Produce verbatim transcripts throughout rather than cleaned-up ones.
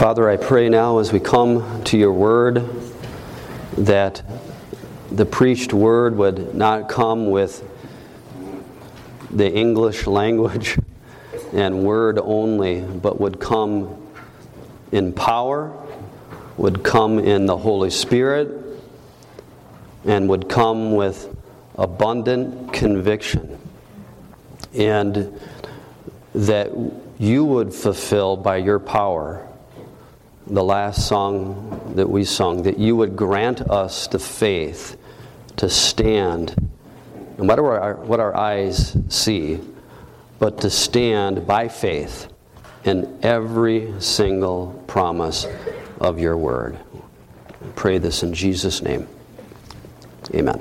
Father, I pray now as we come to your word that the preached word would not come with the English language and word only, but would come in power, would come in the Holy Spirit, and would come with abundant conviction. And that you would fulfill by your power the last song that we sung, that you would grant us the faith to stand, no matter what our, what our eyes see, but to stand by faith in every single promise of your word. I pray this in Jesus' name. Amen.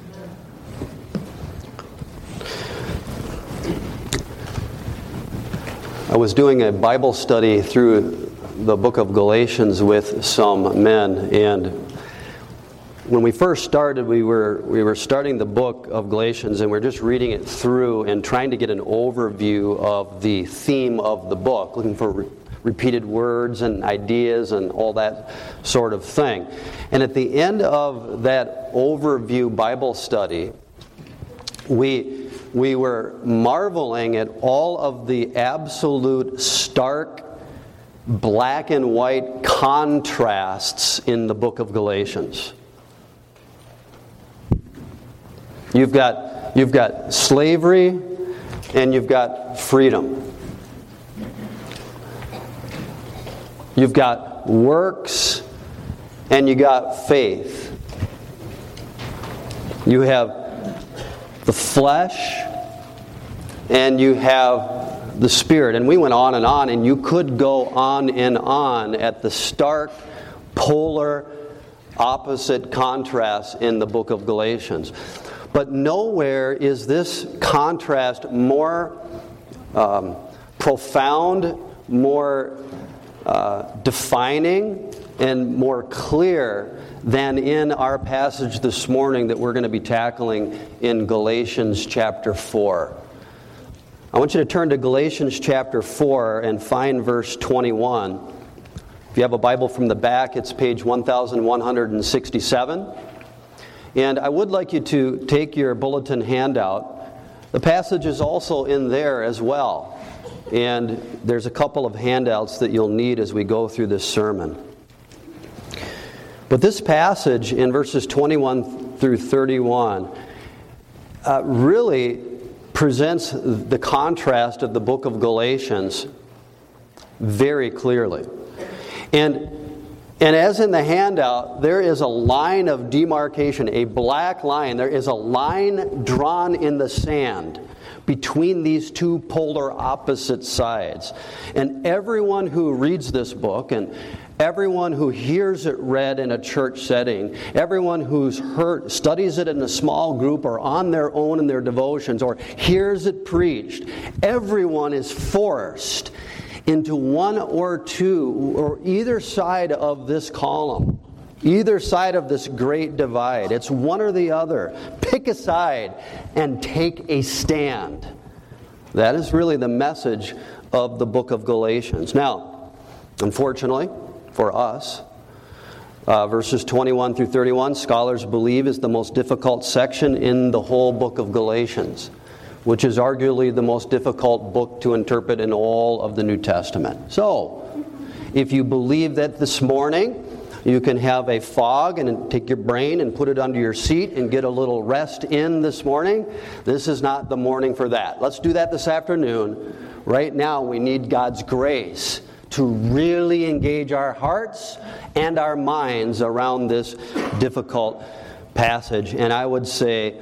I was doing a Bible study through the book of Galatians with some men, and when we first started, we were we were starting the book of Galatians, and we we're just reading it through and trying to get an overview of the theme of the book, looking for re- repeated words and ideas and all that sort of thing. And at the end of that overview Bible study, we we were marveling at all of the absolute stark black and white contrasts in the book of Galatians. You've got you've got slavery and you've got freedom. You've got works and you got faith. You have the flesh and you have the Spirit. And we went on and on, and you could go on and on at the stark, polar, opposite contrast in the book of Galatians. But nowhere is this contrast more um, profound, more uh, defining, and more clear than in our passage this morning that we're going to be tackling in Galatians chapter four. I want you to turn to Galatians chapter four and find verse twenty-one. If you have a Bible from the back, it's page one thousand one hundred sixty-seven. And I would like you to take your bulletin handout. The passage is also in there as well. And there's a couple of handouts that you'll need as we go through this sermon. But this passage in verses twenty-one through thirty-one uh, really presents the contrast of the book of Galatians very clearly. And and as in the handout, there is a line of demarcation, a black line. There is a line drawn in the sand between these two polar opposite sides. And everyone who reads this book, and everyone who hears it read in a church setting, everyone who's heard, studies it in a small group or on their own in their devotions or hears it preached, everyone is forced into one or two or either side of this column, either side of this great divide. It's one or the other. Pick a side and take a stand. That is really the message of the book of Galatians. Now, unfortunately, for us, uh, verses twenty-one through thirty-one, scholars believe is the most difficult section in the whole book of Galatians, which is arguably the most difficult book to interpret in all of the New Testament. So, if you believe that this morning, you can have a fog and take your brain and put it under your seat and get a little rest in this morning, this is not the morning for that. Let's do that this afternoon. Right now, we need God's grace to really engage our hearts and our minds around this difficult passage. And I would say,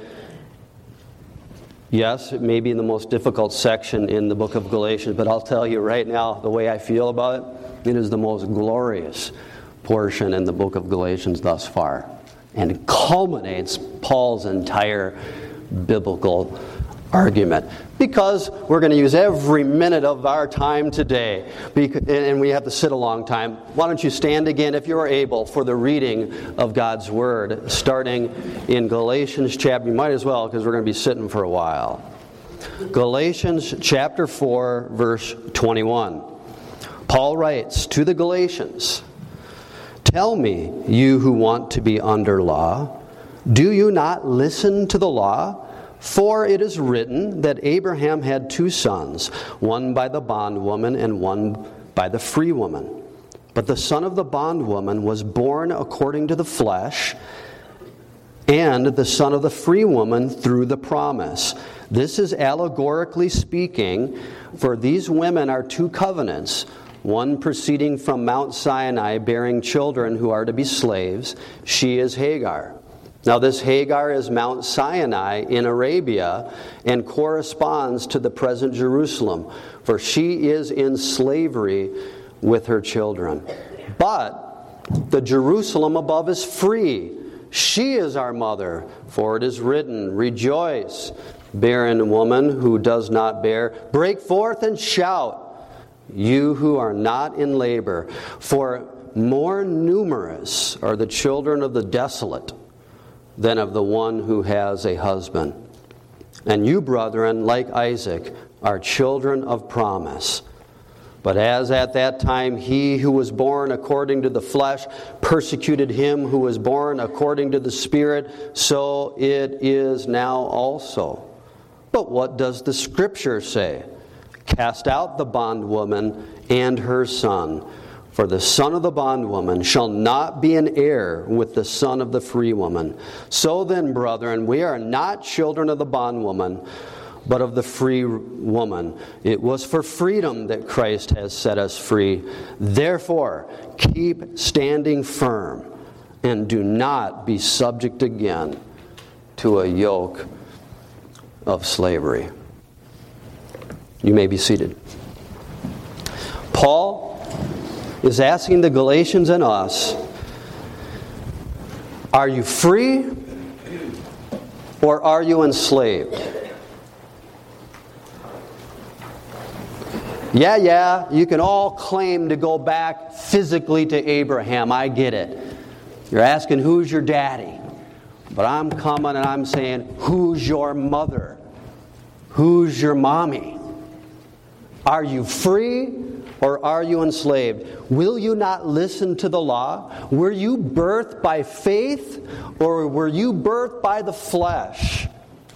yes, it may be the most difficult section in the book of Galatians, but I'll tell you right now, the way I feel about it, it is the most glorious portion in the book of Galatians thus far. And it culminates Paul's entire biblical argument. Because we're going to use every minute of our time today, and we have to sit a long time. Why don't you stand again, if you're able, for the reading of God's Word, starting in Galatians chapter. You might as well, because we're going to be sitting for a while. Galatians chapter four, verse twenty-one. Paul writes to the Galatians, "Tell me, you who want to be under law, do you not listen to the law? For it is written that Abraham had two sons, one by the bondwoman and one by the free woman. But the son of the bondwoman was born according to the flesh, and the son of the free woman through the promise. This is allegorically speaking, for these women are two covenants, one proceeding from Mount Sinai, bearing children who are to be slaves. She is Hagar." Now this Hagar is Mount Sinai in Arabia and corresponds to the present Jerusalem, for she is in slavery with her children. But the Jerusalem above is free. She is our mother, for it is written, "Rejoice, barren woman who does not bear. Break forth and shout, you who are not in labor. For more numerous are the children of the desolate than of the one who has a husband. And you, brethren, like Isaac, are children of promise. But as at that time he who was born according to the flesh persecuted him who was born according to the Spirit, so it is now also. But what does the Scripture say? Cast out the bondwoman and her son, for the son of the bondwoman shall not be an heir with the son of the free woman. So then, brethren, we are not children of the bondwoman, but of the free woman. It was for freedom that Christ has set us free. Therefore, keep standing firm, and do not be subject again to a yoke of slavery. You may be seated. Paul is asking the Galatians and us, are you free or are you enslaved? Yeah, yeah, you can all claim to go back physically to Abraham. I get it. You're asking, who's your daddy? But I'm coming and I'm saying, who's your mother? Who's your mommy? Are you free or are you enslaved? Will you not listen to the law? Were you birthed by faith or were you birthed by the flesh?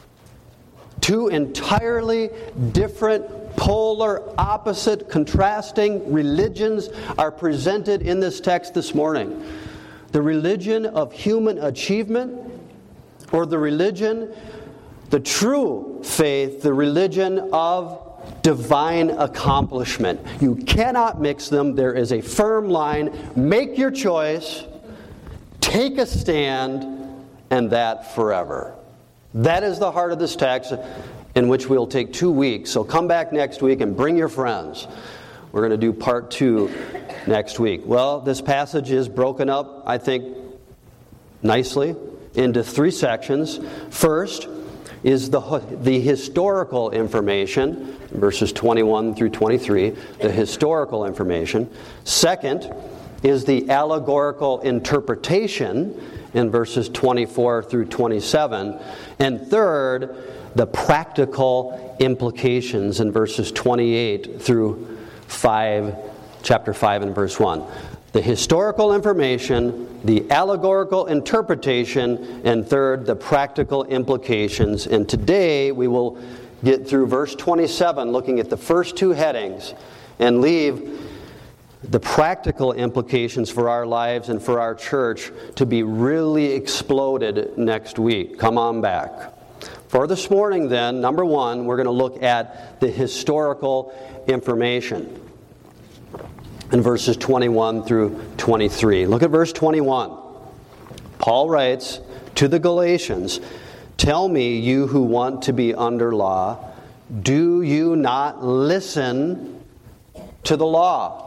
Two entirely different, polar, opposite, contrasting religions are presented in this text this morning. The religion of human achievement or the religion, the true faith, the religion of divine accomplishment. You cannot mix them. There is a firm line. Make your choice. Take a stand. And that forever. That is the heart of this text, in which we'll take two weeks. So come back next week and bring your friends. We're going to do part two next week. Well, this passage is broken up, I think, nicely into three sections. First is the, the historical information, verses twenty-one through twenty-three, the historical information. Second is the allegorical interpretation in verses twenty-four through twenty-seven. And third, the practical implications in verses twenty-eight through five, chapter five and verse one. The historical information, the allegorical interpretation, and third, the practical implications. And today we will get through verse twenty-seven, looking at the first two headings, and leave the practical implications for our lives and for our church to be really exploded next week. Come on back. For this morning then, number one, we're going to look at the historical information in verses twenty-one through twenty-three. Look at verse twenty-one. Paul writes to the Galatians, "Tell me, you who want to be under law, do you not listen to the law?"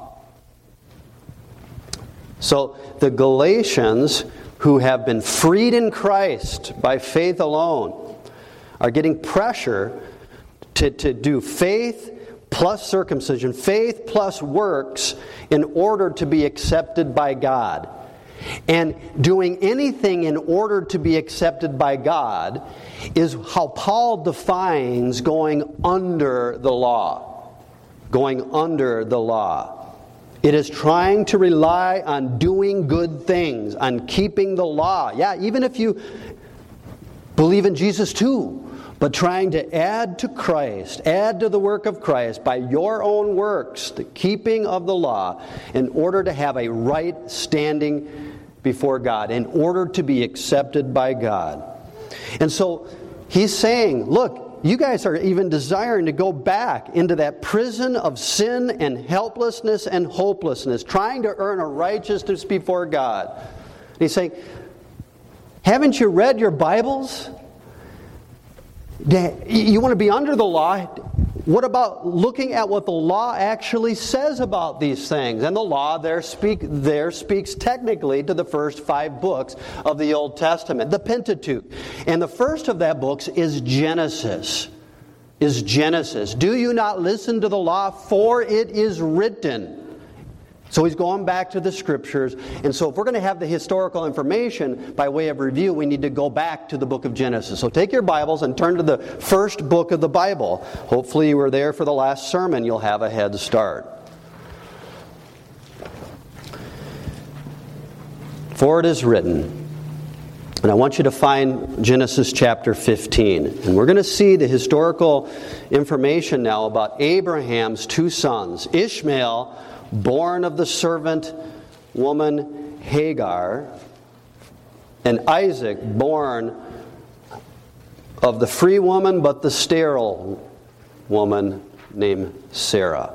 So the Galatians, who have been freed in Christ by faith alone, are getting pressure to, to do faith plus circumcision, faith plus works, in order to be accepted by God. And doing anything in order to be accepted by God is how Paul defines going under the law. Going under the law. It is trying to rely on doing good things, on keeping the law. Yeah, even if you believe in Jesus too, but trying to add to Christ, add to the work of Christ by your own works, the keeping of the law, in order to have a right standing before God, in order to be accepted by God. And so he's saying, look, you guys are even desiring to go back into that prison of sin and helplessness and hopelessness, trying to earn a righteousness before God. And he's saying, haven't you read your Bibles? You want to be under the law? What about looking at what the law actually says about these things? And the law there, speak, there speaks technically to the first five books of the Old Testament, the Pentateuch. And the first of that books is Genesis. Is Genesis. Do you not listen to the law? For it is written. So he's going back to the Scriptures. And so if we're going to have the historical information by way of review, we need to go back to the book of Genesis. So take your Bibles and turn to the first book of the Bible. Hopefully you were there for the last sermon. You'll have a head start. For it is written. And I want you to find Genesis chapter fifteen. And we're going to see the historical information now about Abraham's two sons, Ishmael, born of the servant woman Hagar, and Isaac, born of the free woman but the sterile woman named Sarah.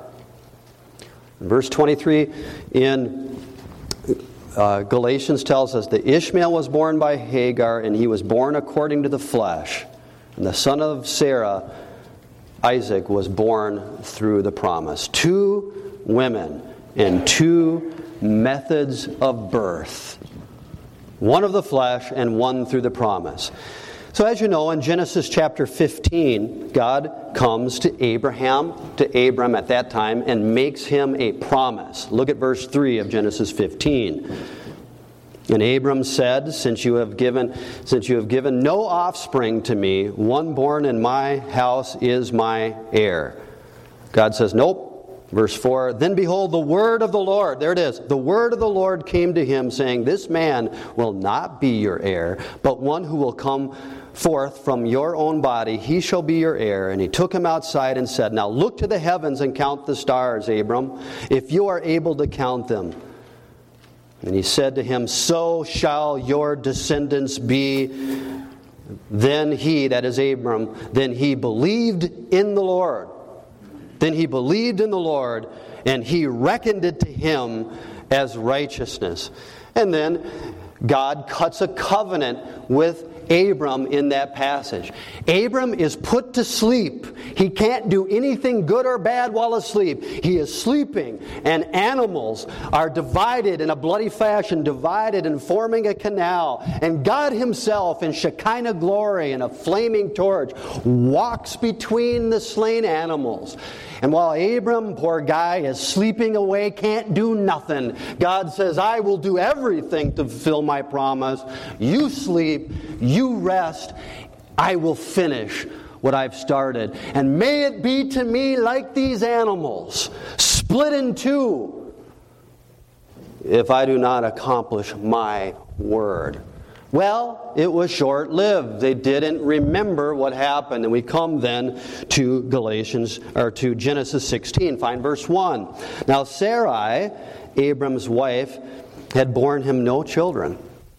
Verse twenty-three in uh, Galatians tells us that Ishmael was born by Hagar, and he was born according to the flesh. And the son of Sarah, Isaac, was born through the promise. Two women and two methods of birth. One of the flesh and one through the promise. So as you know, in Genesis chapter fifteen, God comes to Abraham, to Abram at that time, and makes him a promise. Look at verse three of Genesis fifteen. And Abram said, Since you have given, since you have given no offspring to me, one born in my house is my heir. God says, nope. Verse four, Then behold, the word of the Lord, there it is, the word of the Lord came to him, saying, This man will not be your heir, but one who will come forth from your own body, he shall be your heir. And he took him outside and said, Now look to the heavens and count the stars, Abram, if you are able to count them. And he said to him, So shall your descendants be. Then he, that is Abram, then he believed in the Lord. Then he believed in the Lord, and he reckoned it to him as righteousness. And then God cuts a covenant with Abram in that passage. Abram is put to sleep. He can't do anything good or bad while asleep. He is sleeping, and animals are divided in a bloody fashion, divided and forming a canal. And God himself, in Shekinah glory and a flaming torch, walks between the slain animals. And while Abram, poor guy, is sleeping away, can't do nothing, God says, I will do everything to fulfill my promise. You sleep, you rest, I will finish what I've started. And may it be to me like these animals, split in two, if I do not accomplish my word. Well, it was short-lived. They didn't remember what happened. And we come then to Galatians, or to Genesis sixteen. Find verse one. Now Sarai, Abram's wife, had borne him no children.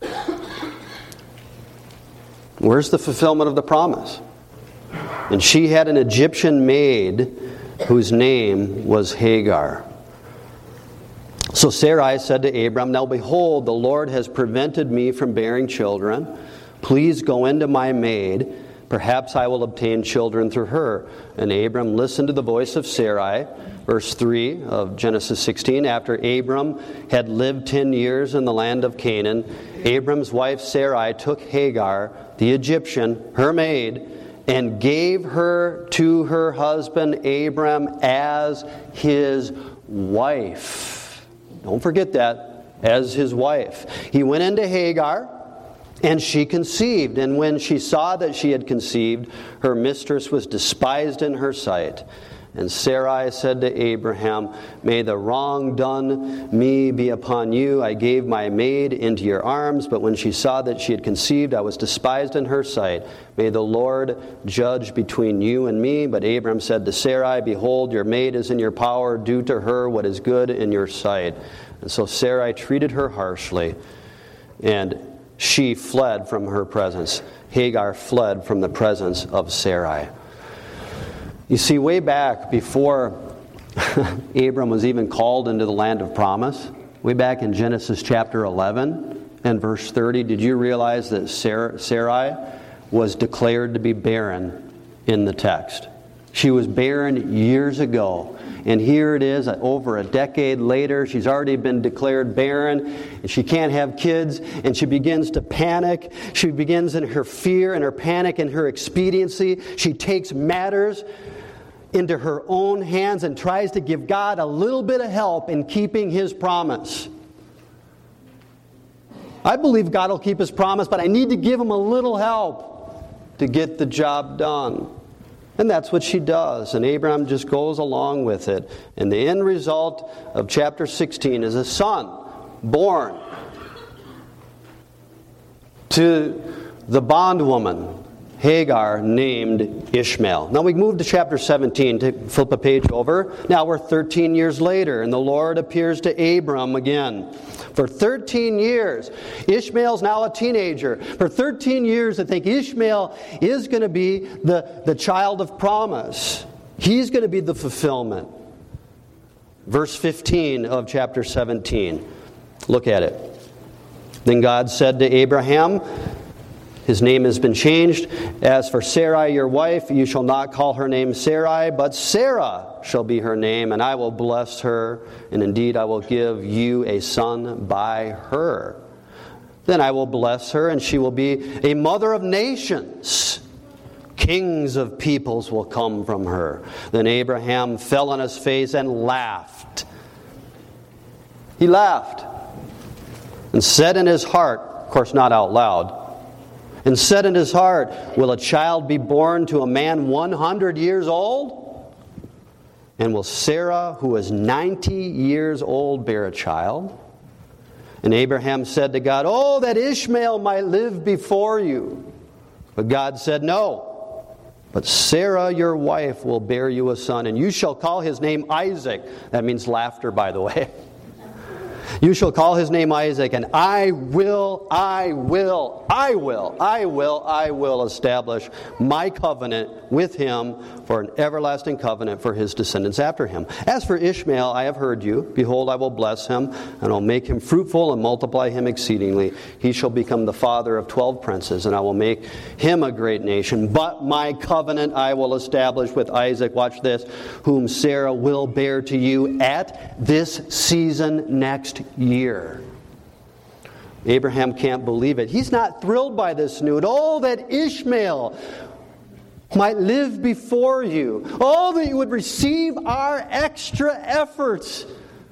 Where's the fulfillment of the promise? And she had an Egyptian maid whose name was Hagar. So Sarai said to Abram, Now behold, the Lord has prevented me from bearing children. Please go into my maid. Perhaps I will obtain children through her. And Abram listened to the voice of Sarai. Verse three of Genesis sixteen. After Abram had lived ten years in the land of Canaan, Abram's wife Sarai took Hagar, the Egyptian, her maid, and gave her to her husband Abram as his wife. Don't forget that, as his wife. He went into Hagar, and she conceived. And when she saw that she had conceived, her mistress was despised in her sight. And Sarai said to Abraham, "May the wrong done me be upon you. I gave my maid into your arms, but when she saw that she had conceived, I was despised in her sight. May the Lord judge between you and me." But Abraham said to Sarai, "Behold, your maid is in your power. Do to her what is good in your sight." And so Sarai treated her harshly, and she fled from her presence. Hagar fled from the presence of Sarai. You see, way back before Abram was even called into the land of promise, way back in Genesis chapter eleven and verse thirty, did you realize that Sarai was declared to be barren in the text? She was barren years ago. And here it is, over a decade later, she's already been declared barren, and she can't have kids, and she begins to panic. She begins in her fear and her panic and her expediency. She takes matters into her own hands and tries to give God a little bit of help in keeping His promise. I believe God will keep His promise, but I need to give Him a little help to get the job done. And that's what she does. And Abraham just goes along with it. And the end result of chapter sixteen is a son born to the bondwoman, Hagar, named Ishmael. Now we move to chapter seventeen, to flip a page over. Now we're thirteen years later, and the Lord appears to Abram again. For thirteen years, Ishmael's now a teenager. For thirteen years, I think Ishmael is going to be the, the child of promise. He's going to be the fulfillment. Verse fifteen of chapter seventeen. Look at it. Then God said to Abraham, his name has been changed. "As for Sarai, your wife, you shall not call her name Sarai, but Sarah shall be her name, and I will bless her, and indeed I will give you a son by her. Then I will bless her, and she will be a mother of nations. Kings of peoples will come from her." Then Abraham fell on his face and laughed. He laughed and said in his heart, of course not out loud, and said in his heart, "Will a child be born to a man one hundred years old? And will Sarah, who is ninety years old, bear a child?" And Abraham said to God, "Oh, that Ishmael might live before you." But God said, "No, but Sarah, your wife, will bear you a son, and you shall call his name Isaac." That means laughter, by the way. "You shall call his name Isaac, and I will, I will, I will, I will, I will establish my covenant with him for an everlasting covenant for his descendants after him. As for Ishmael, I have heard you. Behold, I will bless him, and I'll make him fruitful and multiply him exceedingly. He shall become the father of twelve princes, and I will make him a great nation. But my covenant I will establish with Isaac," watch this, "whom Sarah will bear to you at this season next year." Abraham can't believe it. He's not thrilled by this news. "Oh, that Ishmael might live before you. Oh, that you would receive our extra efforts."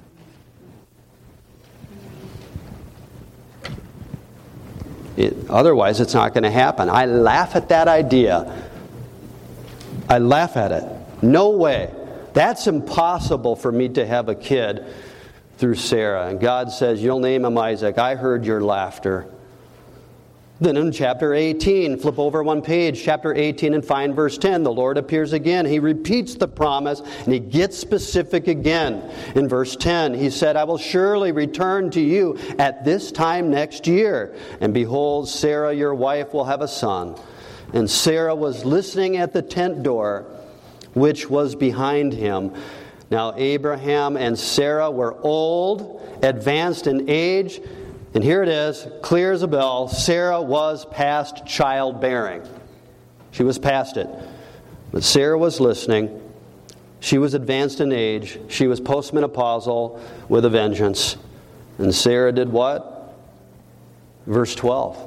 It, otherwise, it's not going to happen. I laugh at that idea. I laugh at it. No way. That's impossible for me to have a kid through Sarah. And God says, "You'll name him Isaac. I heard your laughter." Then in chapter eighteen, flip over one page, chapter eighteen and find verse ten. The Lord appears again. He repeats the promise, and he gets specific again. In verse ten, he said, "I will surely return to you at this time next year. And behold, Sarah, your wife, will have a son." And Sarah was listening at the tent door, which was behind him. Now Abraham and Sarah were old, advanced in age, and here it is, clear as a bell, Sarah was past childbearing. She was past it. But Sarah was listening. She was advanced in age. She was postmenopausal with a vengeance. And Sarah did what? Verse twelve.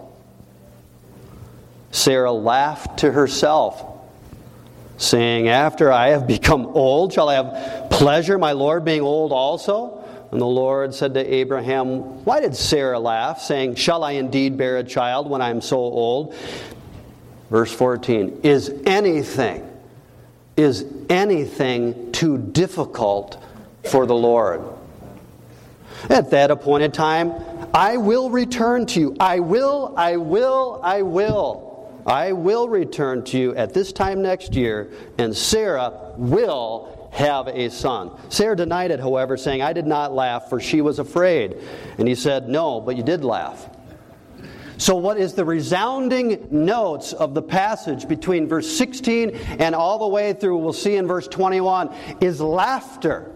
Sarah laughed to herself, saying, "After I have become old, shall I have pleasure, my Lord, being old also?" And the Lord said to Abraham, "Why did Sarah laugh, saying, 'Shall I indeed bear a child when I am so old?'" Verse fourteen, "Is anything, is anything too difficult for the Lord. At that appointed time, I will return to you. I will, I will, I will. I will return to you at this time next year, and Sarah will have a son. Sarah denied it, however, saying, I did not laugh, for she was afraid. And he said, no, but you did laugh. So what is the resounding notes of the passage between verse sixteen and all the way through, we'll see in verse twenty-one, is laughter.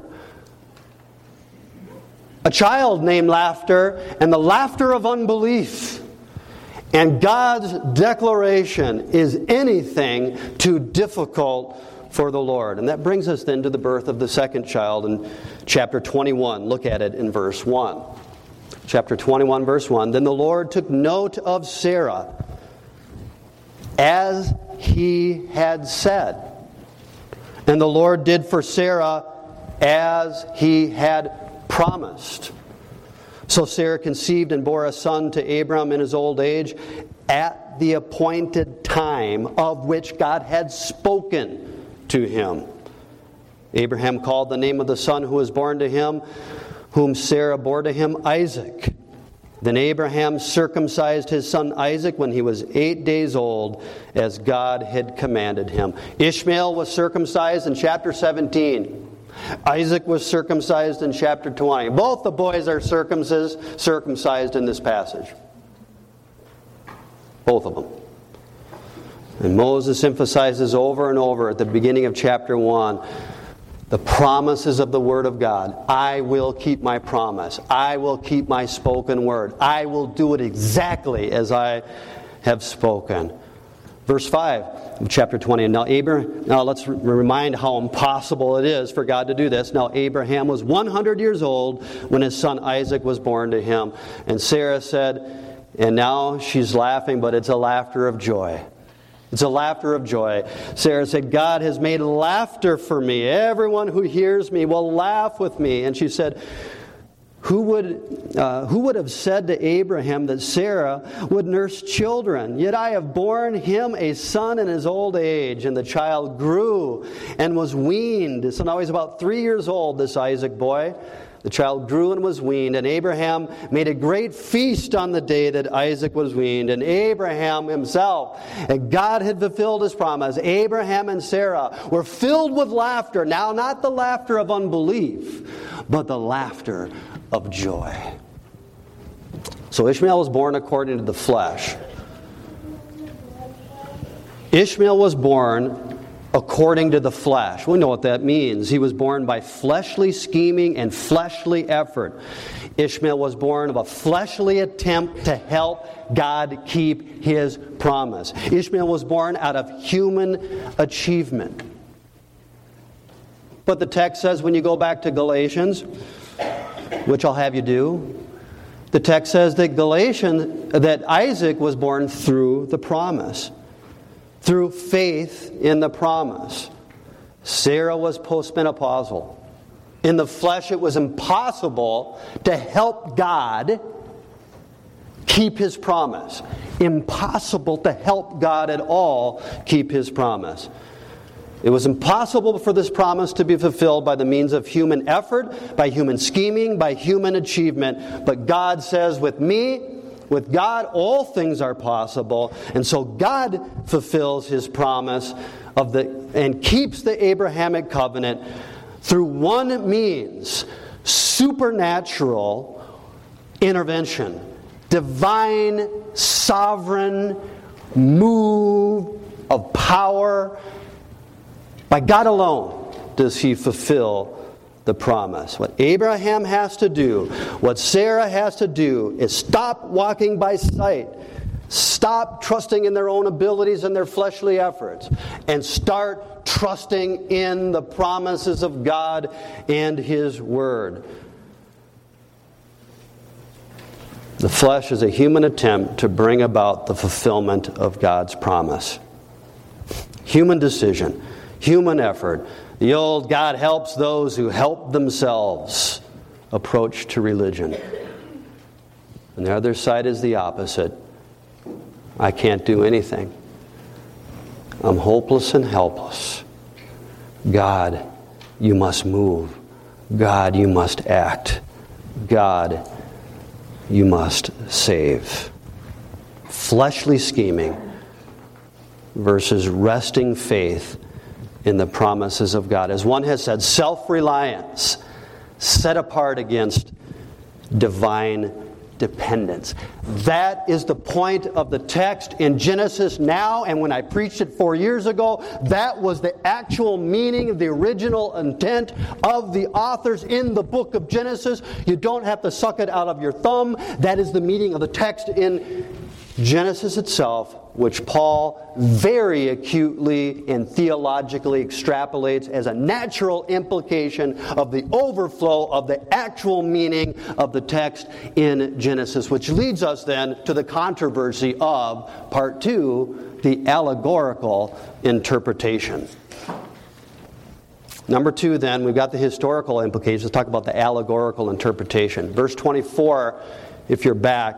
A child named Laughter, and the laughter of unbelief. And God's declaration is anything too difficult for the Lord. And that brings us then to the birth of the second child in chapter twenty-one. Look at it in verse one. Chapter twenty-one, verse one. Then the Lord took note of Sarah, as he had said. And the Lord did for Sarah as he had promised. So Sarah conceived and bore a son to Abram in his old age, at the appointed time of which God had spoken to him. Abraham called the name of the son who was born to him, whom Sarah bore to him, Isaac. Then Abraham circumcised his son Isaac when he was eight days old, as God had commanded him. Ishmael was circumcised in chapter seventeen. Isaac was circumcised in chapter twenty. Both the boys are circumcised, circumcised in this passage. Both of them. And Moses emphasizes over and over at the beginning of chapter one the promises of the Word of God. I will keep my promise. I will keep my spoken word. I will do it exactly as I have spoken. Verse five of chapter twenty. Now, Abraham, now let's remind how impossible it is for God to do this. Now Abraham was one hundred years old when his son Isaac was born to him. And Sarah said, and now she's laughing, but it's a laughter of joy. It's a laughter of joy. Sarah said, God has made laughter for me. Everyone who hears me will laugh with me. And she said, Who would, uh, who would have said to Abraham that Sarah would nurse children? Yet I have borne him a son in his old age. And the child grew and was weaned. So now he's about three years old, this Isaac boy. The child grew and was weaned, and Abraham made a great feast on the day that Isaac was weaned. And Abraham himself, and God had fulfilled his promise. Abraham and Sarah were filled with laughter. Now, not the laughter of unbelief, but the laughter of joy. So Ishmael was born according to the flesh. Ishmael was born according to the flesh. We know what that means. He was born by fleshly scheming and fleshly effort. Ishmael was born of a fleshly attempt to help God keep His promise. Ishmael was born out of human achievement. But the text says, when you go back to Galatians, which I'll have you do, the text says that Galatians, that Isaac was born through the promise. Through faith in the promise. Sarah was postmenopausal. In the flesh, it was impossible to help God keep His promise. Impossible to help God at all keep His promise. It was impossible for this promise to be fulfilled by the means of human effort, by human scheming, by human achievement. But God says, with me, with God, all things are possible. And so God fulfills His promise of the and keeps the Abrahamic covenant through one means: supernatural intervention, divine, sovereign move of power. By God alone does He fulfill the promise. What Abraham has to do, what Sarah has to do, is stop walking by sight. Stop trusting in their own abilities and their fleshly efforts, and start trusting in the promises of God and His Word. The flesh is a human attempt to bring about the fulfillment of God's promise. Human decision, human effort. The old God helps those who help themselves approach to religion. And the other side is the opposite. I can't do anything. I'm hopeless and helpless. God, you must move. God, you must act. God, you must save. Fleshly scheming versus resting faith in the promises of God. As one has said, self-reliance set apart against divine dependence. That is the point of the text in Genesis now, and when I preached it four years ago, that was the actual meaning of the original intent of the authors in the book of Genesis. You don't have to suck it out of your thumb. That is the meaning of the text in Genesis itself, which Paul very acutely and theologically extrapolates as a natural implication of the overflow of the actual meaning of the text in Genesis, which leads us then to the controversy of part two, the allegorical interpretation. Number two, then, we've got the historical implications. Let's talk about the allegorical interpretation. Verse twenty-four, if you're back.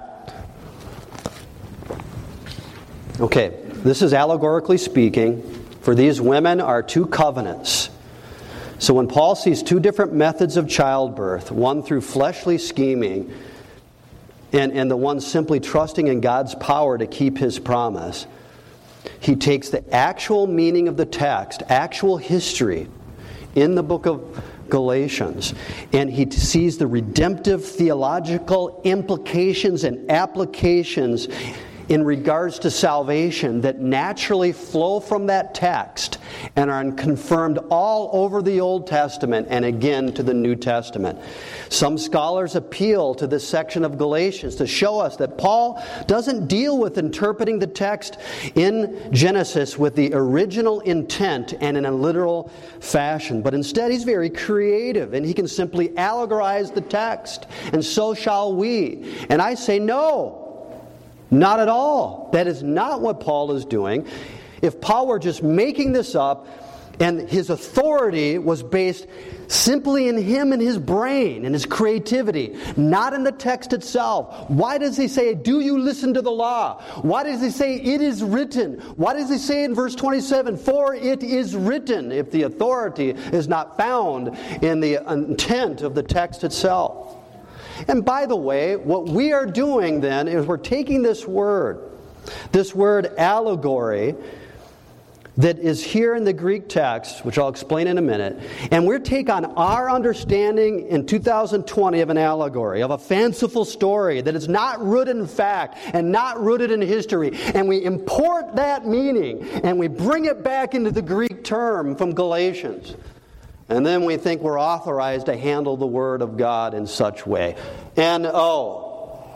Okay, this is allegorically speaking. For these women are two covenants. So when Paul sees two different methods of childbirth, one through fleshly scheming, and, and the one simply trusting in God's power to keep His promise, he takes the actual meaning of the text, actual history in the book of Galatians, and he sees the redemptive theological implications and applications in regards to salvation that naturally flow from that text and are confirmed all over the Old Testament and again to the New Testament. Some scholars appeal to this section of Galatians to show us that Paul doesn't deal with interpreting the text in Genesis with the original intent and in a literal fashion, but instead he's very creative and he can simply allegorize the text, and so shall we. And I say no. Not at all. That is not what Paul is doing. If Paul were just making this up and his authority was based simply in him and his brain and his creativity, not in the text itself, why does he say, do you listen to the law? Why does he say, it is written? Why does he say in verse twenty-seven, for it is written, if the authority is not found in the intent of the text itself? And by the way, what we are doing then is we're taking this word, this word allegory that is here in the Greek text, which I'll explain in a minute, and we're take on our understanding in two thousand twenty of an allegory, of a fanciful story that is not rooted in fact and not rooted in history, and we import that meaning and we bring it back into the Greek term from Galatians. And then we think we're authorized to handle the Word of God in such way. And oh,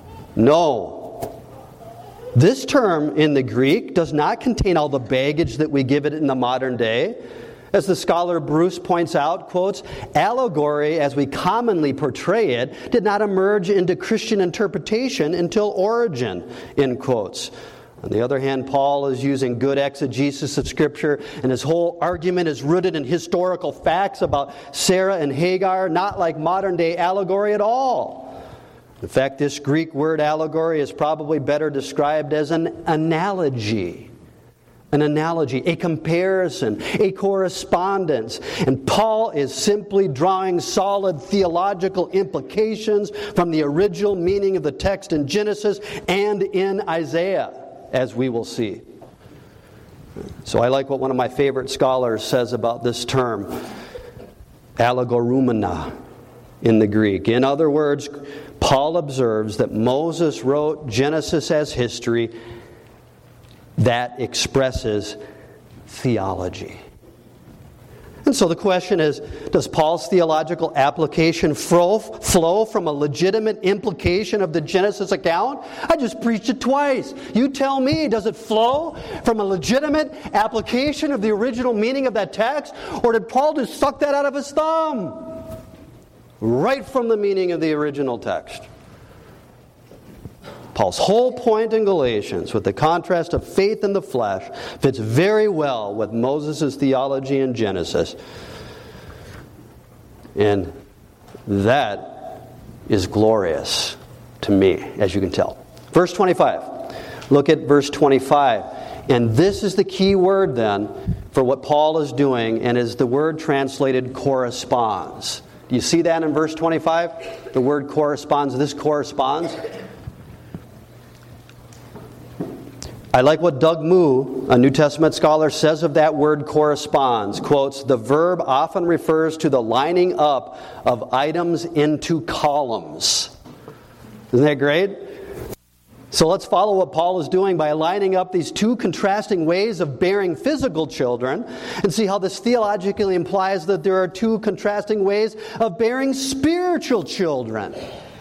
no. This term in the Greek does not contain all the baggage that we give it in the modern day. As the scholar Bruce points out, quotes, allegory, as we commonly portray it, did not emerge into Christian interpretation until Origen, end quotes. On the other hand, Paul is using good exegesis of Scripture, and his whole argument is rooted in historical facts about Sarah and Hagar, not like modern-day allegory at all. In fact, this Greek word allegory is probably better described as an analogy. An analogy, a comparison, a correspondence. And Paul is simply drawing solid theological implications from the original meaning of the text in Genesis and in Isaiah, as we will see. So I like what one of my favorite scholars says about this term, allegorumena in the Greek. In other words, Paul observes that Moses wrote Genesis as history that expresses theology. And so the question is, does Paul's theological application flow, flow from a legitimate implication of the Genesis account? I just preached it twice. You tell me, does it flow from a legitimate application of the original meaning of that text? Or did Paul just suck that out of his thumb? Right from the meaning of the original text. Paul's whole point in Galatians, with the contrast of faith in the flesh, fits very well with Moses' theology in Genesis. And that is glorious to me, as you can tell. Verse twenty-five. Look at verse twenty-five. And this is the key word then. for what Paul is doing, and is the word translated corresponds. Do you see that in verse twenty-five? The word corresponds. This corresponds. I like what Doug Moo, a New Testament scholar, says of that word corresponds. Quotes, the verb often refers to the lining up of items into columns. Isn't that great? So let's follow what Paul is doing by lining up these two contrasting ways of bearing physical children and see how this theologically implies that there are two contrasting ways of bearing spiritual children.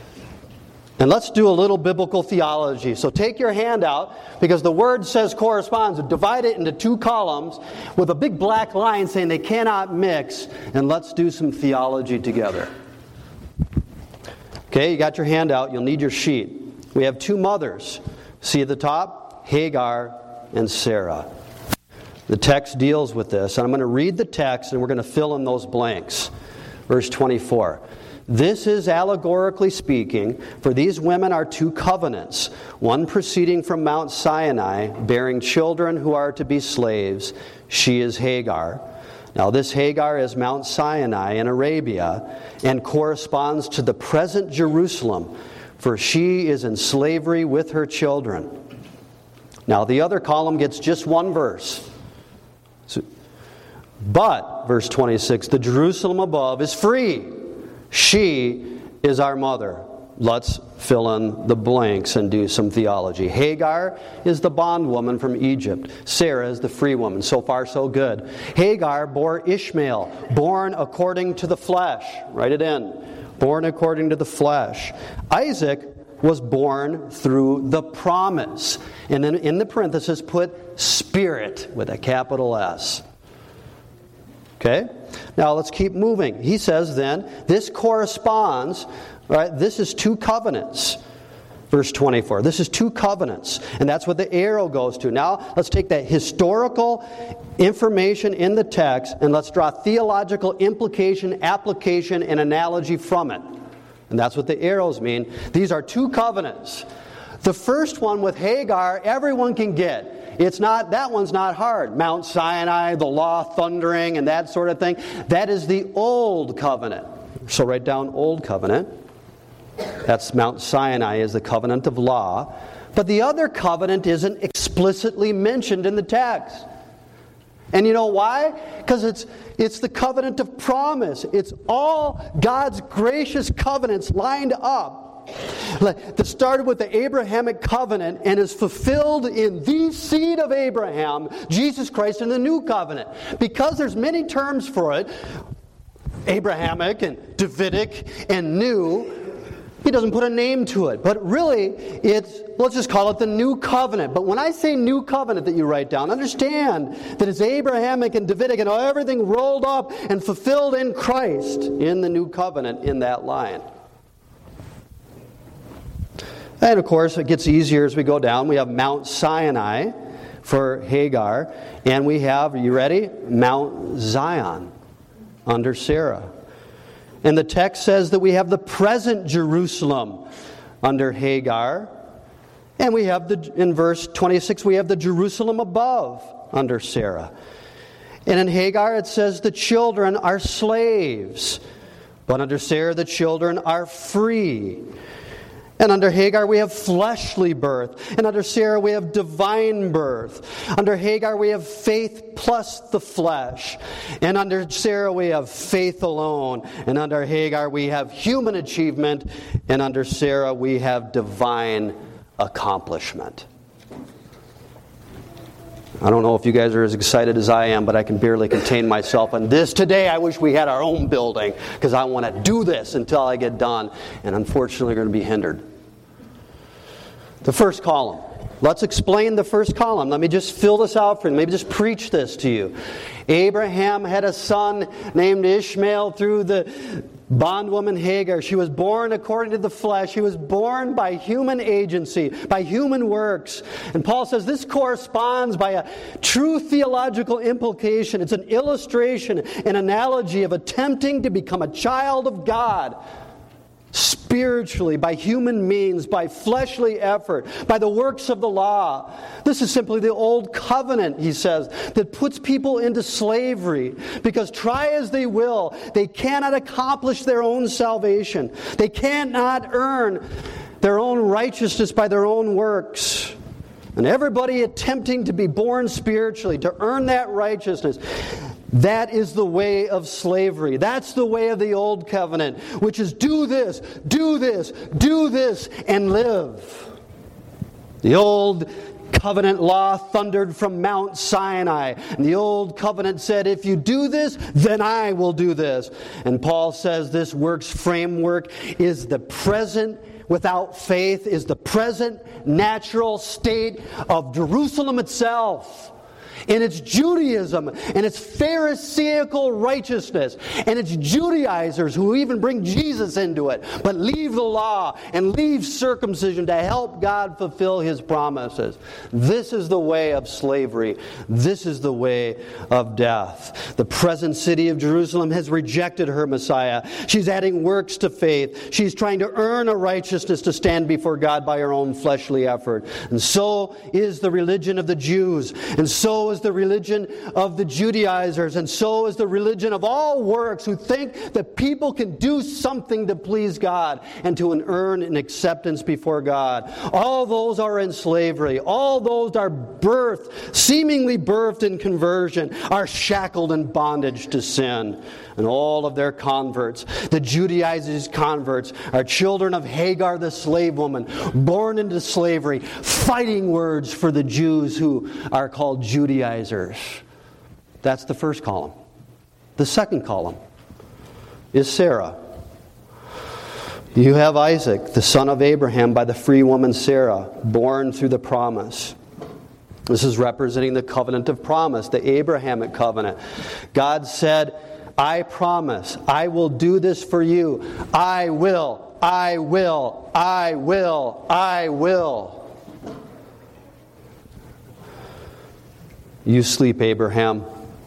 And let's do a little biblical theology. So take your hand out, because the word says corresponds. Divide it into two columns with a big black line saying they cannot mix. And let's do some theology together. Okay, you got your hand out. You'll need your sheet. We have two mothers. See at the top? Hagar and Sarah. The text deals with this. And I'm going to read the text and we're going to fill in those blanks. Verse twenty-four. This is allegorically speaking, for these women are two covenants, one proceeding from Mount Sinai, bearing children who are to be slaves. She is Hagar. Now this Hagar is Mount Sinai in Arabia and corresponds to the present Jerusalem, for she is in slavery with her children. Now the other column gets just one verse. So, but, verse twenty-six, the Jerusalem above is free. She is our mother. Let's fill in the blanks and do some theology. Hagar is the bondwoman from Egypt. Sarah is the free woman. So far, so good. Hagar bore Ishmael, born according to the flesh. Write it in. Born according to the flesh. Isaac was born through the promise. And then in the parenthesis, put spirit with a capital S. Okay? Now let's keep moving. He says then, this corresponds, right? This is two covenants. Verse twenty-four. This is two covenants. And that's what the arrow goes to. Now let's take that historical information in the text and let's draw theological implication, application, and analogy from it. And that's what the arrows mean. These are two covenants. The first one with Hagar, everyone can get. It's not, that one's not hard. Mount Sinai, the law thundering, and that sort of thing. That is the old covenant. So write down old covenant. That's Mount Sinai is the covenant of law. But the other covenant isn't explicitly mentioned in the text. And you know why? Because it's it's the covenant of promise. It's all God's gracious covenants lined up. That started with the Abrahamic covenant and is fulfilled in the seed of Abraham, Jesus Christ, in the new covenant. Because there's many terms for it, Abrahamic and Davidic and new, he doesn't put a name to it. But really, it's, let's just call it the new covenant. But when I say new covenant that you write down, understand that it's Abrahamic and Davidic and everything rolled up and fulfilled in Christ in the new covenant in that line. And of course, it gets easier as we go down. We have Mount Sinai for Hagar. And we have, are you ready? Mount Zion under Sarah. And the text says that we have the present Jerusalem under Hagar. And we have, the in verse twenty-six, we have the Jerusalem above under Sarah. And in Hagar it says the children are slaves. But under Sarah the children are free. And under Hagar we have fleshly birth. And under Sarah we have divine birth. Under Hagar we have faith plus the flesh. And under Sarah we have faith alone. And under Hagar we have human achievement. And under Sarah we have divine accomplishment. I don't know if you guys are as excited as I am, but I can barely contain myself on this. Today I wish we had our own building because I want to do this until I get done. And unfortunately we're going to be hindered. The first column. Let's explain the first column. Let me just fill this out for you. Maybe just preach this to you. Abraham had a son named Ishmael through the bondwoman Hagar. She was born according to the flesh. She was born by human agency, by human works. And Paul says this corresponds by a true theological implication. It's an illustration, an analogy of attempting to become a child of God. spiritually, by human means, by fleshly effort, by the works of the law. This is simply the old covenant, he says, that puts people into slavery. Because try as they will, they cannot accomplish their own salvation. They cannot earn their own righteousness by their own works. And everybody attempting to be born spiritually, to earn that righteousness, that is the way of slavery. That's the way of the old covenant, which is do this, do this, do this, and live. The old covenant law thundered from Mount Sinai. And the old covenant said, if you do this, then I will do this. And Paul says this works framework is the present without faith, is the present natural state of Jerusalem itself. And it's Judaism, and it's Pharisaical righteousness, and it's Judaizers who even bring Jesus into it, but leave the law and leave circumcision to help God fulfill His promises. This is the way of slavery. This is the way of death. The present city of Jerusalem has rejected her Messiah. She's adding works to faith. She's trying to earn a righteousness to stand before God by her own fleshly effort. And so is the religion of the Jews, and so is the religion of the Judaizers, and so is the religion of all works who think that people can do something to please God and to earn an acceptance before God. All those are in slavery. All those are birthed, seemingly birthed in conversion, are shackled in bondage to sin. And all of their converts, the Judaizers' converts, are children of Hagar the slave woman, born into slavery, fighting words for the Jews who are called Judaizers. That's the first column. The second column is Sarah. You have Isaac, the son of Abraham by the free woman Sarah, born through the promise. This is representing the covenant of promise, the Abrahamic covenant. God said, I promise, I will do this for you. I will, I will, I will, I will. You sleep, Abraham.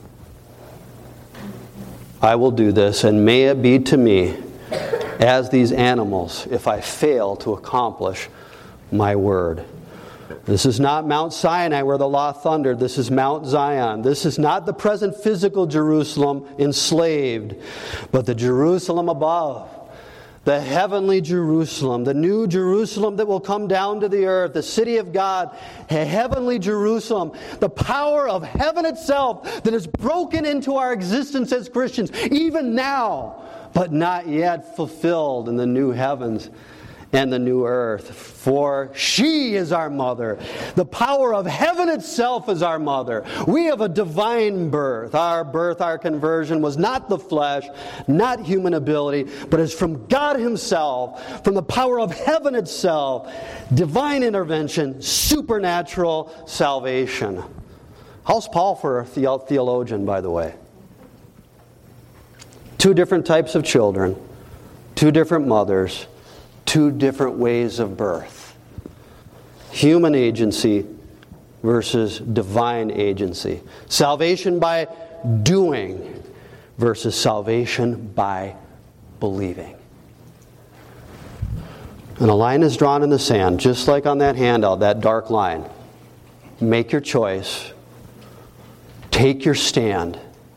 I will do this, and may it be to me as these animals if I fail to accomplish my word. This is not Mount Sinai where the law thundered. This is Mount Zion. This is not the present physical Jerusalem enslaved, but the Jerusalem above. The heavenly Jerusalem, the new Jerusalem that will come down to the earth, the city of God, a heavenly Jerusalem, the power of heaven itself that is broken into our existence as Christians, even now, but not yet fulfilled in the new heavens and the new earth. For she is our mother. The power of heaven itself is our mother. We have a divine birth. Our birth, our conversion was not the flesh, not human ability, but is from God Himself, from the power of heaven itself, divine intervention, supernatural salvation. How's Paul for a theologian, by the way? Two different types of children, two different mothers, two different ways of birth. Human agency versus divine agency. Salvation by doing versus salvation by believing. And a line is drawn in the sand, just like on that handout, that dark line. Make your choice. Take your stand.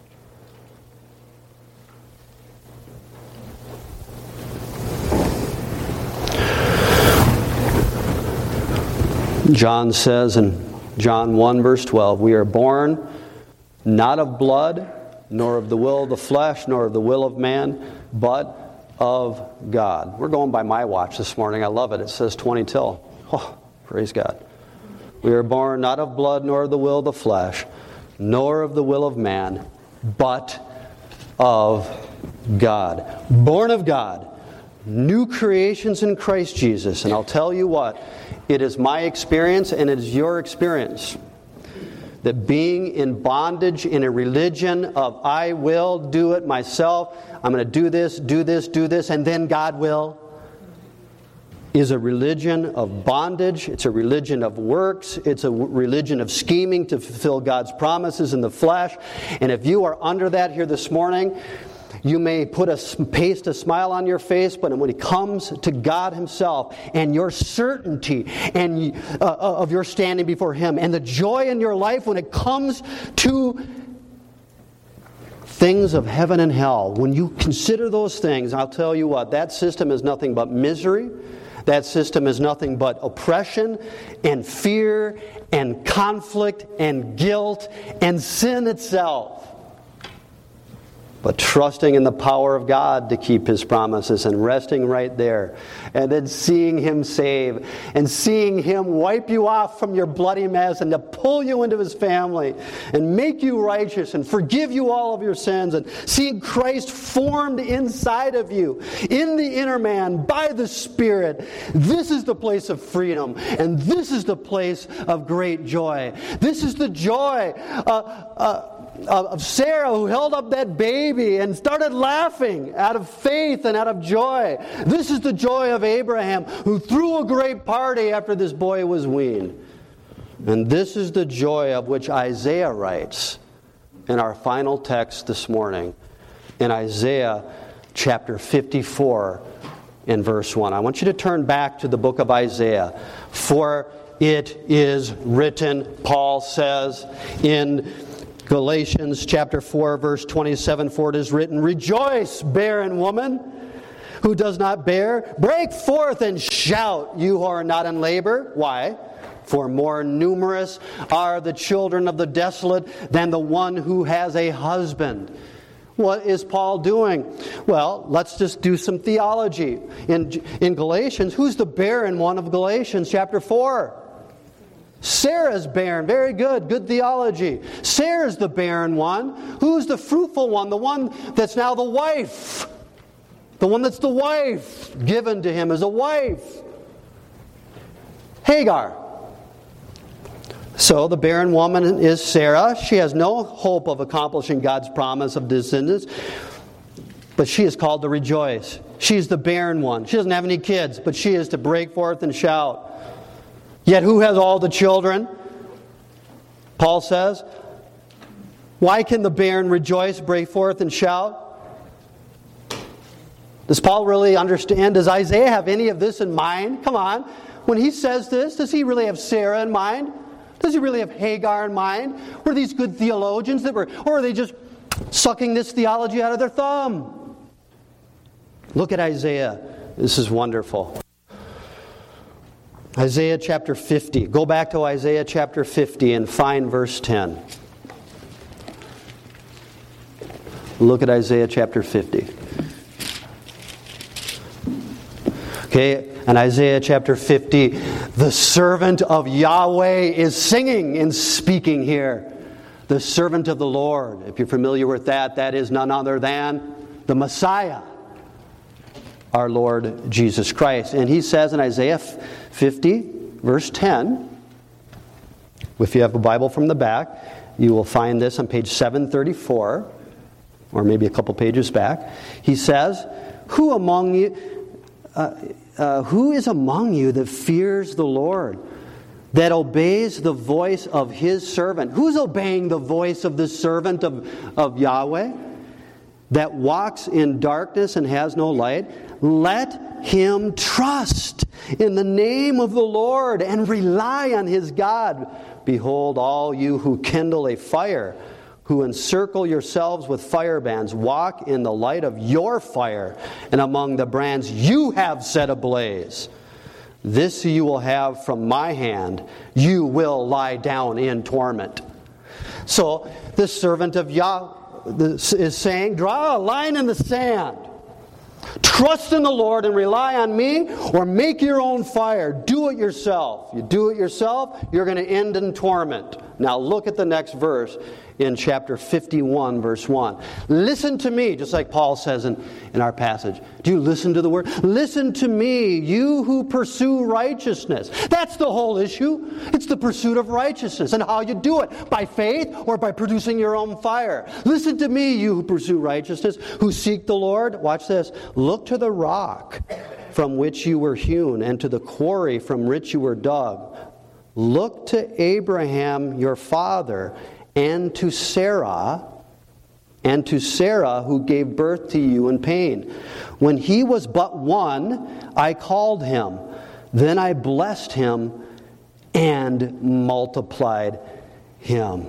John says in John one verse twelve, we are born not of blood, nor of the will of the flesh, nor of the will of man, but of God. We're going by my watch this morning. I love it. It says twenty till. Oh, praise God. We are born not of blood, nor of the will of the flesh, nor of the will of man, but of God. Born of God. New creations in Christ Jesus. And I'll tell you what, it is my experience and it is your experience that being in bondage in a religion of I will do it myself, I'm going to do this, do this, do this, and then God will, is a religion of bondage. It's a religion of works. It's a religion of scheming to fulfill God's promises in the flesh. And if you are under that here this morning, You may put a paste a smile on your face, but when it comes to God Himself and your certainty and uh, of your standing before Him and the joy in your life when it comes to things of heaven and hell, when you consider those things, I'll tell you what, that system is nothing but misery. That system is nothing but oppression and fear and conflict and guilt and sin itself. But trusting in the power of God to keep His promises and resting right there. And then seeing Him save. And seeing Him wipe you off from your bloody mess and to pull you into His family. And make you righteous and forgive you all of your sins. And seeing Christ formed inside of you. In the inner man by the Spirit. This is the place of freedom. And this is the place of great joy. This is the joy uh, uh, of Sarah, who held up that baby and started laughing out of faith and out of joy. This is the joy of Abraham, who threw a great party after this boy was weaned. And this is the joy of which Isaiah writes in our final text this morning, in Isaiah chapter fifty-four in verse one. I want you to turn back to the book of Isaiah. For it is written, Paul says in Galatians chapter four, verse twenty-seven, for it is written, rejoice, barren woman, who does not bear. Break forth and shout, you who are not in labor. Why? For more numerous are the children of the desolate than the one who has a husband. What is Paul doing? Well, let's just do some theology. In, in Galatians, who's the barren one of Galatians chapter four? Sarah's barren. Very good. Good theology. Sarah's the barren one. Who's the fruitful one? The one that's now the wife. The one that's the wife. Given to him as a wife. Hagar. So the barren woman is Sarah. She has no hope of accomplishing God's promise of descendants. But she is called to rejoice. She's the barren one. She doesn't have any kids, but she is to break forth and shout. Yet who has all the children? Paul says. Why can the barren rejoice, break forth, and shout? Does Paul really understand? Does Isaiah have any of this in mind? Come on. When he says this, does he really have Sarah in mind? Does he really have Hagar in mind? Were these good theologians that were, or are they just sucking this theology out of their thumb? Look at Isaiah. This is wonderful. Isaiah chapter fifty. Go back to Isaiah chapter fifty and find verse ten. Look at Isaiah chapter fifty. Okay, in Isaiah chapter fifty, the servant of Yahweh is singing and speaking here. The servant of the Lord. If you're familiar with that, that is none other than the Messiah, our Lord Jesus Christ. And he says in Isaiah fifty, verse ten, if you have a Bible from the back, you will find this on page seven thirty-four, or maybe a couple pages back. He says, Who among you, uh, uh, who is among you that fears the Lord, that obeys the voice of His servant? Who's obeying the voice of the servant of, of Yahweh? That walks in darkness and has no light? Let him trust in the name of the Lord and rely on his God. Behold, all you who kindle a fire, who encircle yourselves with fire bands, walk in the light of your fire and among the brands you have set ablaze. This you will have from my hand. You will lie down in torment. So, the servant of Yahweh is saying, draw a line in the sand. Trust in the Lord and rely on me, or make your own fire. Do it yourself. You do it yourself, you're going to end in torment. Now look at the next verse in chapter fifty-one, verse one. Listen to me, just like Paul says in, in our passage. Do you listen to the word? Listen to me, you who pursue righteousness. That's the whole issue. It's the pursuit of righteousness. And how you do it, by faith or by producing your own fire. Listen to me, you who pursue righteousness, who seek the Lord. Watch this. Look to the rock from which you were hewn, and to the quarry from which you were dug. Look to Abraham your father, and to Sarah, and to Sarah, who gave birth to you in pain. When he was but one, I called him. Then I blessed him and multiplied him.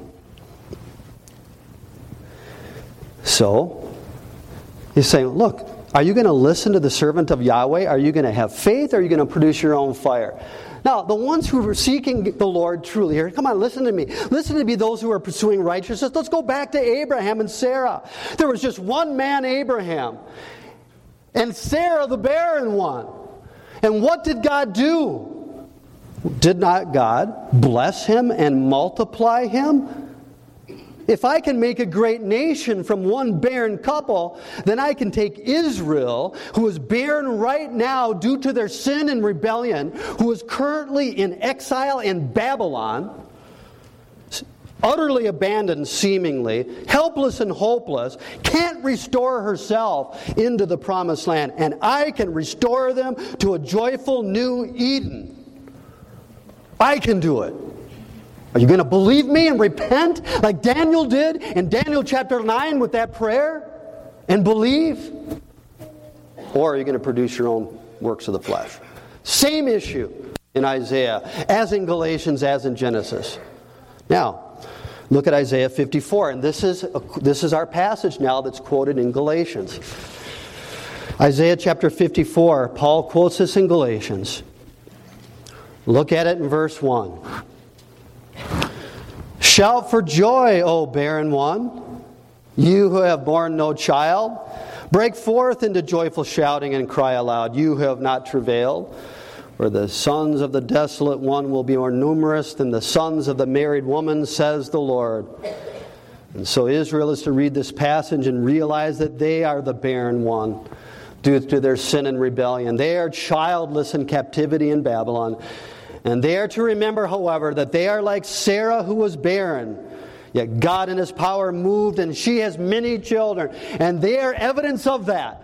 So, he's saying, look, are you going to listen to the servant of Yahweh? Are you going to have faith, or are you going to produce your own fire? Now, the ones who were seeking the Lord truly here, come on, listen to me. Listen to me, those who are pursuing righteousness. Let's go back to Abraham and Sarah. There was just one man, Abraham, and Sarah, the barren one. And what did God do? Did not God bless him and multiply him? If I can make a great nation from one barren couple, then I can take Israel, who is barren right now due to their sin and rebellion, who is currently in exile in Babylon, utterly abandoned seemingly, helpless and hopeless, can't restore herself into the promised land, and I can restore them to a joyful new Eden. I can do it. Are you going to believe me and repent like Daniel did in Daniel chapter nine with that prayer and believe? Or are you going to produce your own works of the flesh? Same issue in Isaiah as in Galatians as in Genesis. Now, look at Isaiah fifty-four, and this is this is our passage now that's quoted in Galatians. Isaiah chapter fifty-four, Paul quotes this in Galatians. Look at it in verse one. Shout for joy, O barren one, you who have borne no child. Break forth into joyful shouting and cry aloud, you who have not travailed. For the sons of the desolate one will be more numerous than the sons of the married woman, says the Lord. And so Israel is to read this passage and realize that they are the barren one due to their sin and rebellion. They are childless in captivity in Babylon. And they are to remember, however, that they are like Sarah, who was barren. Yet God in His power moved, and she has many children. And they are evidence of that.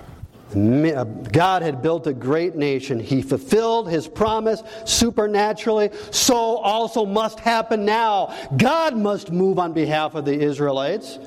God had built a great nation. He fulfilled His promise supernaturally. So also must happen now. God must move on behalf of the Israelites.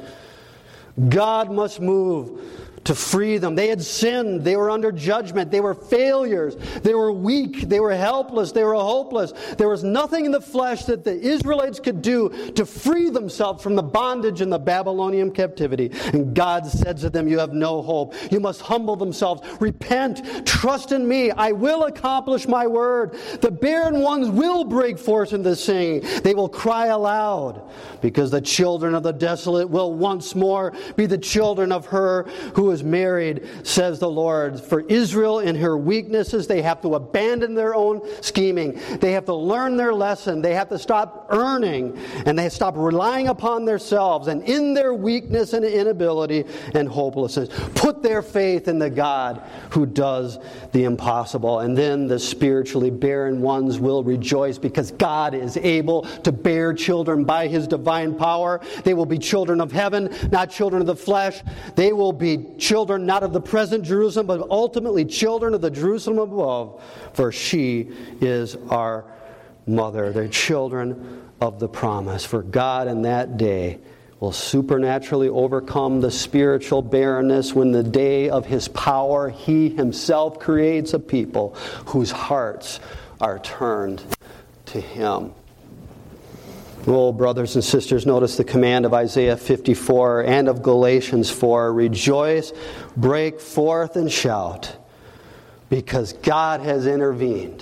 God must move to free them. They had sinned. They were under judgment. They were failures. They were weak. They were helpless. They were hopeless. There was nothing in the flesh that the Israelites could do to free themselves from the bondage in the Babylonian captivity. And God said to them, you have no hope. You must humble themselves. Repent. Trust in me. I will accomplish my word. The barren ones will break forth into singing. They will cry aloud, because the children of the desolate will once more be the children of her who is married, says the Lord. For Israel in her weaknesses, they have to abandon their own scheming. They have to learn their lesson. They have to stop earning, and they have to stop relying upon themselves. And in their weakness and inability and hopelessness, put their faith in the God who does the impossible. And then the spiritually barren ones will rejoice, because God is able to bear children by His divine power. They will be children of heaven, not children of the flesh. They will be children not of the present Jerusalem, but ultimately children of the Jerusalem above, for she is our mother. They're children of the promise. For God in that day will supernaturally overcome the spiritual barrenness when the day of His power He Himself creates a people whose hearts are turned to Him. Oh, brothers and sisters, notice the command of Isaiah fifty-four and of Galatians four. Rejoice, break forth and shout, because God has intervened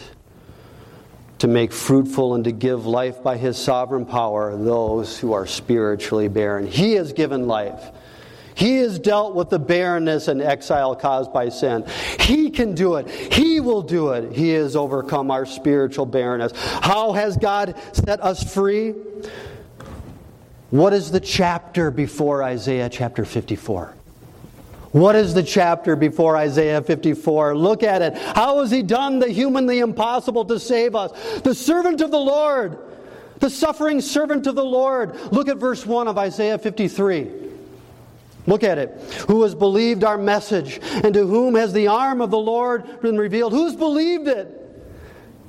to make fruitful and to give life by His sovereign power those who are spiritually barren. He has given life. He has dealt with the barrenness and exile caused by sin. He can do it. He will do it. He has overcome our spiritual barrenness. How has God set us free? What is the chapter before Isaiah chapter fifty-four? What is the chapter before Isaiah fifty-four? Look at it. How has He done the humanly impossible to save us? The servant of the Lord, the suffering servant of the Lord. Look at verse one of Isaiah fifty-three. Look at it. Who has believed our message, and to whom has the arm of the Lord been revealed? Who's believed it?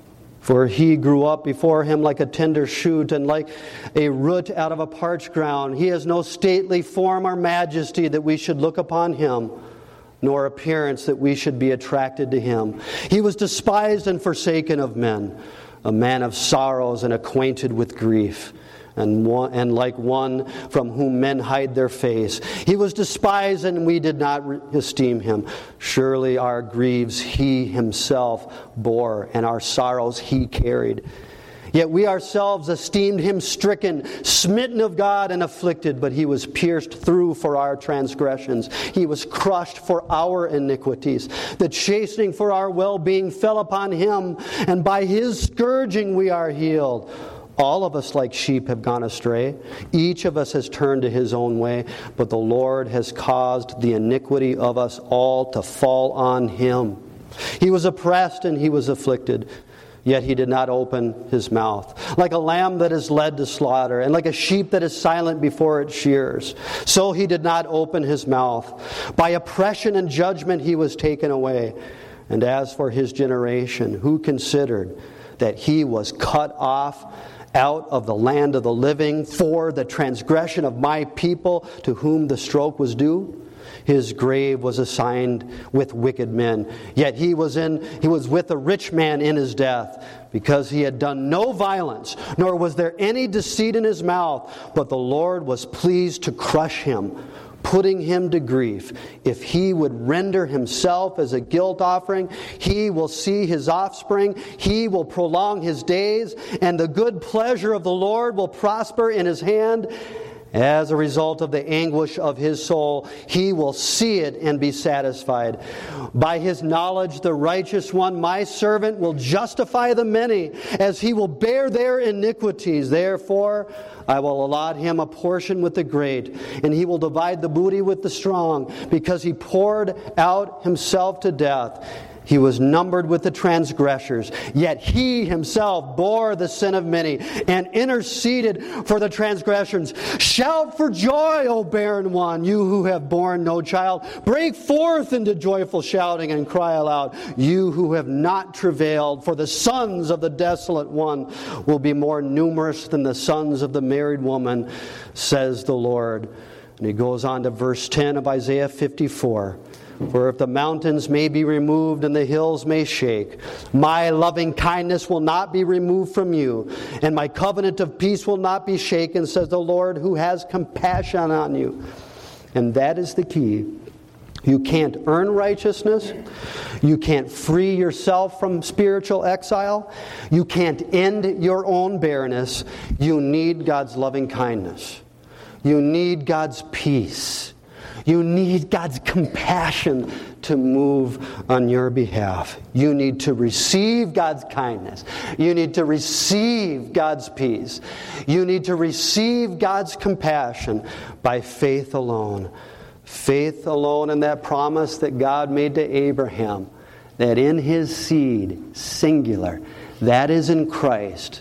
For he grew up before him like a tender shoot, and like a root out of a parched ground. He has no stately form or majesty that we should look upon him, nor appearance that we should be attracted to him. He was despised and forsaken of men, a man of sorrows and acquainted with grief, and one, and like one from whom men hide their face. He was despised, and we did not esteem him. Surely our griefs he himself bore, and our sorrows he carried. Yet we ourselves esteemed him stricken, smitten of God, and afflicted. But he was pierced through for our transgressions. He was crushed for our iniquities. The chastening for our well-being fell upon him, and by his scourging we are healed. All of us like sheep have gone astray. Each of us has turned to his own way. But the Lord has caused the iniquity of us all to fall on him. He was oppressed and he was afflicted, yet he did not open his mouth. Like a lamb that is led to slaughter, and like a sheep that is silent before its shears, so he did not open his mouth. By oppression and judgment he was taken away. And as for his generation, who considered that he was cut off out of the land of the living for the transgression of my people, to whom the stroke was due? His grave was assigned with wicked men, yet he was in he was with a rich man in his death, because he had done no violence, nor was there any deceit in his mouth. But the Lord was pleased to crush him, putting him to grief. If he would render himself as a guilt offering, he will see his offspring. He will prolong his days, and the good pleasure of the Lord will prosper in his hand. As a result of the anguish of his soul, he will see it and be satisfied. By his knowledge, the righteous one, my servant, will justify the many, as he will bear their iniquities. Therefore, I will allot him a portion with the great, and he will divide the booty with the strong, because he poured out himself to death. He was numbered with the transgressors, yet he himself bore the sin of many and interceded for the transgressions. Shout for joy, O barren one, you who have borne no child. Break forth into joyful shouting and cry aloud, you who have not travailed, for the sons of the desolate one will be more numerous than the sons of the married woman, says the Lord. And he goes on to verse ten of Isaiah fifty-four. For if the mountains may be removed and the hills may shake, my loving kindness will not be removed from you, and my covenant of peace will not be shaken, says the Lord, who has compassion on you. And that is the key. You can't earn righteousness. You can't free yourself from spiritual exile. You can't end your own barrenness. You need God's loving kindness. You need God's peace. You need God's compassion to move on your behalf. You need to receive God's kindness. You need to receive God's peace. You need to receive God's compassion by faith alone. Faith alone in that promise that God made to Abraham, that in his seed, singular, that is in Christ,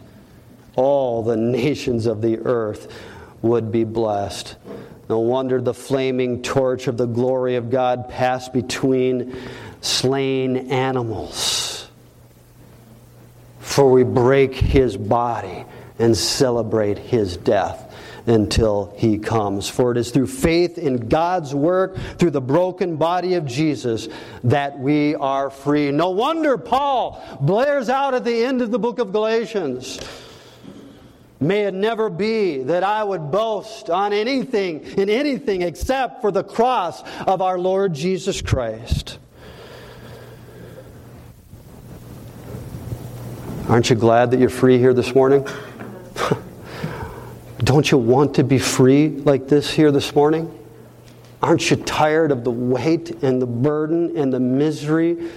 all the nations of the earth would be blessed. No wonder the flaming torch of the glory of God passed between slain animals. For we break his body and celebrate his death until he comes. For it is through faith in God's work, through the broken body of Jesus, that we are free. No wonder Paul blares out at the end of the book of Galatians, may it never be that I would boast on anything, in anything except for the cross of our Lord Jesus Christ. Aren't you glad that you're free here this morning? Don't you want to be free like this here this morning? Aren't you tired of the weight and the burden and the misery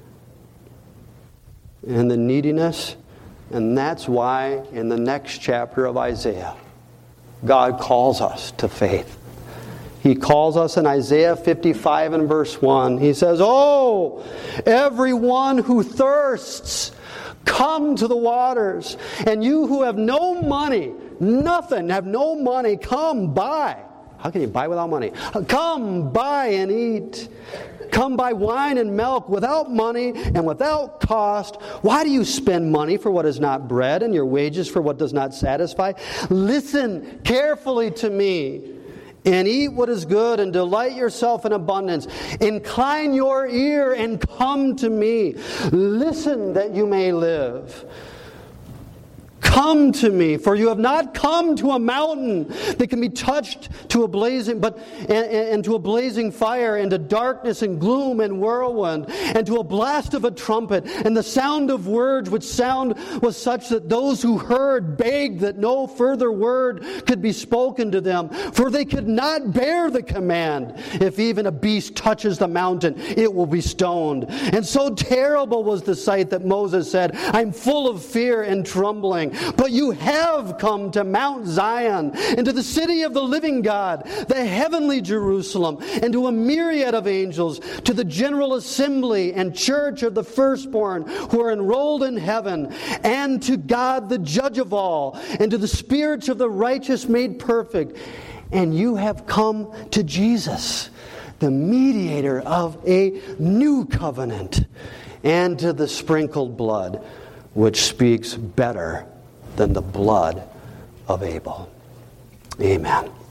and the neediness? And that's why in the next chapter of Isaiah, God calls us to faith. He calls us in Isaiah fifty-five and verse one. He says, "Oh, everyone who thirsts, come to the waters. And you who have no money, nothing, have no money, come buy." How can you buy without money? Come, buy and eat. come buy wine and milk without money and without cost. Why do you spend money for what is not bread and your wages for what does not satisfy? Listen carefully to me and eat what is good and delight yourself in abundance. Incline your ear and come to me. Listen that you may live. Come to me, for you have not come to a mountain that can be touched to a blazing, but and, and to a blazing fire, and to darkness and gloom and whirlwind, and to a blast of a trumpet, and the sound of words, which sound was such that those who heard begged that no further word could be spoken to them, for they could not bear the command. If even a beast touches the mountain, it will be stoned. And so terrible was the sight that Moses said, I'm full of fear and trembling. But you have come to Mount Zion, and to the city of the living God, the heavenly Jerusalem, and to a myriad of angels, to the general assembly and church of the firstborn who are enrolled in heaven, and to God the judge of all, and to the spirits of the righteous made perfect. And you have come to Jesus, the mediator of a new covenant, and to the sprinkled blood, which speaks better than the blood of Abel. Amen.